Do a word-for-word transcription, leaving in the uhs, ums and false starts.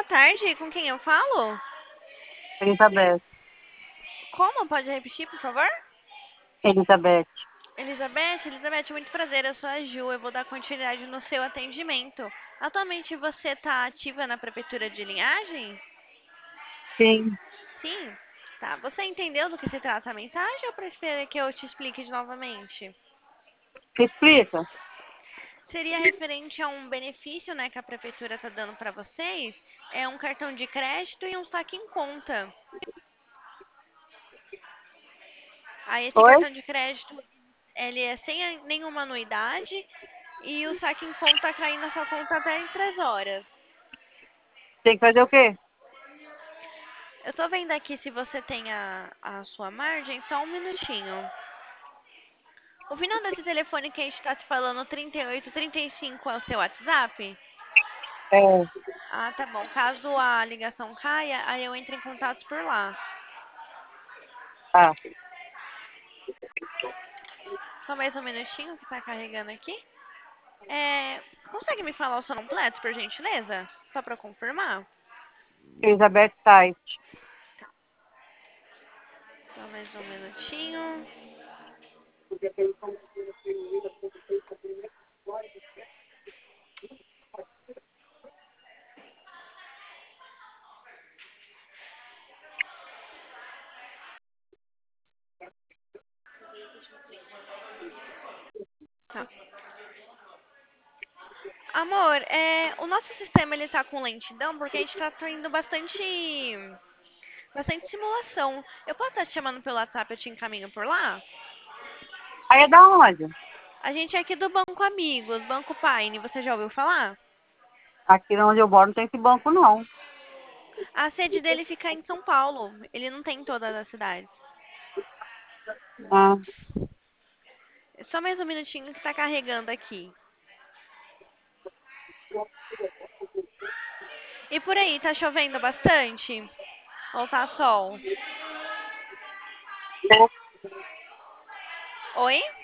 boa tarde. Com quem eu falo? Elizabeth. Como? Pode repetir, por favor? Elizabeth. Elizabeth, Elizabeth, muito prazer. Eu sou a Ju. Eu vou dar continuidade no seu atendimento. Atualmente você está ativa na Prefeitura de Linhares? Sim. Sim. Tá. Você entendeu do que se trata a mensagem ou prefere que eu te explique de novamente? Explica. Seria referente a um benefício, né, que a prefeitura está dando para vocês, é um cartão de crédito e um saque em conta. Aí esse Oi? cartão de crédito, ele é sem nenhuma anuidade e o saque em conta cai na sua conta até em três horas. Tem que fazer o quê? Eu tô vendo aqui se você tem a, a sua margem, só um minutinho. O final desse telefone que a gente tá se falando, trinta e oito, trinta e cinco, é o seu WhatsApp? É. Ah, tá bom. Caso a ligação caia, aí eu entro em contato por lá. Tá. Só mais um minutinho que tá carregando aqui. É, consegue me falar o seu nome completo, por gentileza? Só pra confirmar? Elizabeth Tait. Só mais um minutinho. Tá. Amor, é, o nosso sistema ele tá com lentidão porque a gente tá tendo bastante, bastante simulação. Eu posso estar te chamando pelo WhatsApp, eu te encaminho por lá? Aí é da onde? A gente é aqui do Banco Amigos, Banco Paine, você já ouviu falar? Aqui onde eu moro não tem esse banco, não. A sede dele fica em São Paulo, ele não tem em todas as cidades. Ah, Só mais um minutinho que tá carregando aqui. E por aí, tá chovendo bastante? Ou tá sol? né? Oi?